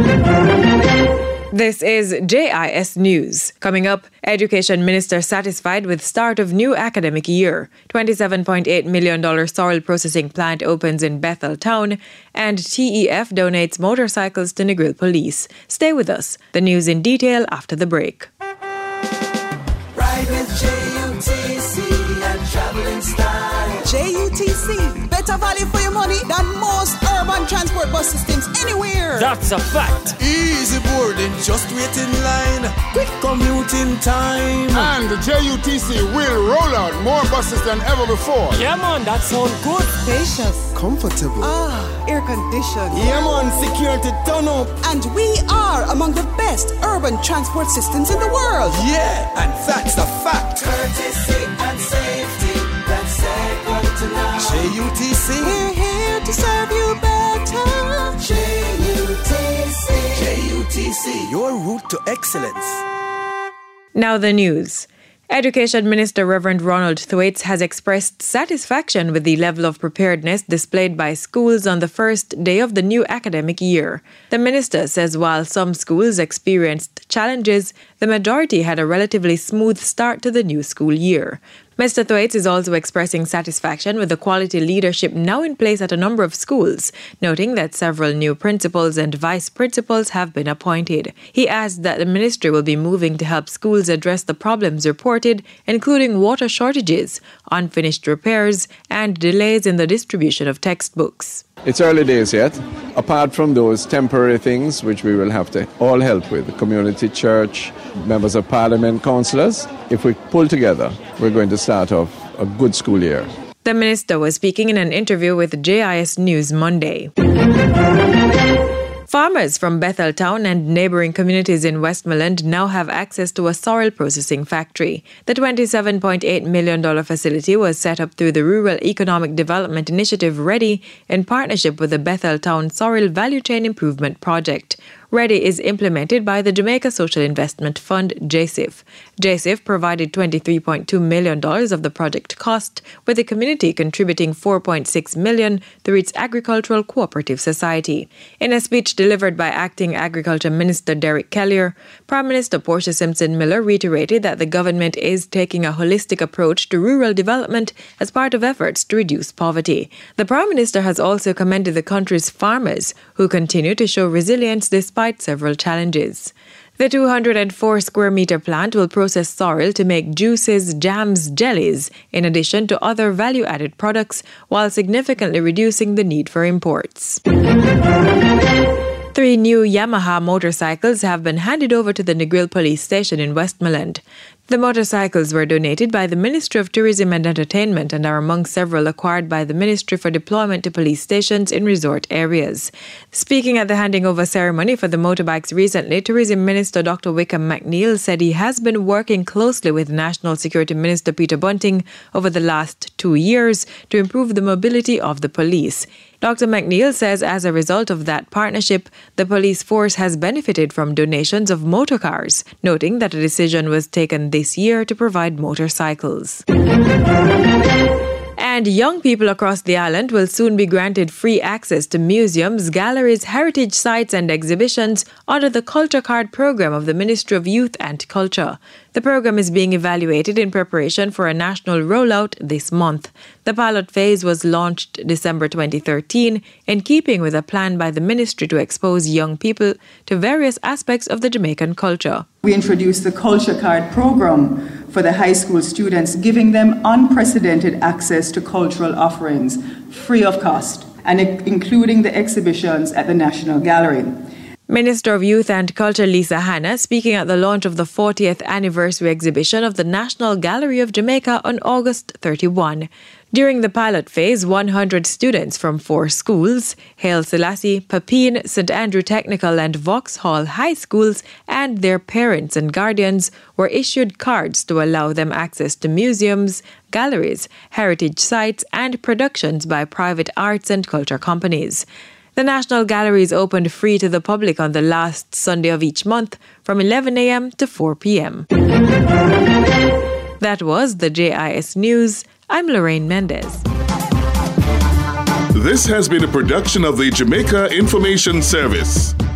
This is JIS News. Coming up, Education Minister satisfied with start of new academic year. $27.8 million soil processing plant opens in Bethel Town, and TEF donates motorcycles to Negril Police. Stay with us. The news in detail after the break. Ride with JUTC and travel in style. JUTC, better value for your money than most urban transport bus systems anywhere. That's a fact. Easy boarding, just wait in line. Quick commuting time. And the JUTC will roll out more buses than ever before. Yeah, man, that sounds good. Spacious. Comfortable. Air conditioned. Yeah, man, security turn up. And we are among the best urban transport systems in the world. Yeah, and that's a fact. Courtesy and safety, that's second to none. JUTC. We're here to serve you better. JUTC, your route to excellence. Now the news. Education Minister Reverend Ronald Thwaites has expressed satisfaction with the level of preparedness displayed by schools on the first day of the new academic year. The minister says while some schools experienced challenges, the majority had a relatively smooth start to the new school year. Mr. Thwaites is also expressing satisfaction with the quality leadership now in place at a number of schools, noting that several new principals and vice principals have been appointed. He adds that the ministry will be moving to help schools address the problems reported, including water shortages, unfinished repairs, and delays in the distribution of textbooks. It's early days yet. Apart from those temporary things, which we will have to all help with, the community church, members of parliament, councillors, if we pull together, we're going to start off a good school year. The minister was speaking in an interview with JIS News Monday. Farmers from Bethel Town and neighbouring communities in Westmoreland now have access to a sorrel processing factory. The $27.8 million facility was set up through the Rural Economic Development Initiative READY in partnership with the Bethel Town Sorrel Value Chain Improvement Project. READY is implemented by the Jamaica Social Investment Fund, JSIF. JSIF provided $23.2 million of the project cost, with the community contributing $4.6 million through its Agricultural Cooperative Society. In a speech delivered by Acting Agriculture Minister Derek Kellier, Prime Minister Portia Simpson Miller reiterated that the government is taking a holistic approach to rural development as part of efforts to reduce poverty. The Prime Minister has also commended the country's farmers, who continue to show resilience despite several challenges. The 204 square meter plant will process sorrel to make juices, jams, jellies, in addition to other value-added products, while significantly reducing the need for imports. 3 new Yamaha motorcycles have been handed over to the Negril Police Station in Westmoreland. The motorcycles were donated by the Ministry of Tourism and Entertainment and are among several acquired by the Ministry for deployment to police stations in resort areas. Speaking at the handing over ceremony for the motorbikes recently, Tourism Minister Dr. Wickham McNeil said he has been working closely with National Security Minister Peter Bunting over the last 2 years to improve the mobility of the police. Dr. McNeil says as a result of that partnership, the police force has benefited from donations of motorcars, noting that a decision was taken this year to provide motorcycles. And young people across the island will soon be granted free access to museums, galleries, heritage sites and exhibitions under the Culture Card program of the Ministry of Youth and Culture. The program is being evaluated in preparation for a national rollout this month. The pilot phase was launched December 2013 in keeping with a plan by the ministry to expose young people to various aspects of the Jamaican culture. We introduced the Culture Card program for the high school students, giving them unprecedented access to cultural offerings free of cost, and including the exhibitions at the National Gallery. Minister of Youth and Culture Lisa Hanna speaking at the launch of the 40th anniversary exhibition of the National Gallery of Jamaica on August 31. During the pilot phase, 100 students from 4 schools, Haile Selassie, Papine, St. Andrew Technical and Vauxhall High Schools, and their parents and guardians were issued cards to allow them access to museums, galleries, heritage sites, and productions by private arts and culture companies. The National Gallery is opened free to the public on the last Sunday of each month from 11 a.m. to 4 p.m. That was the JIS News. I'm Lorraine Mendez. This has been a production of the Jamaica Information Service.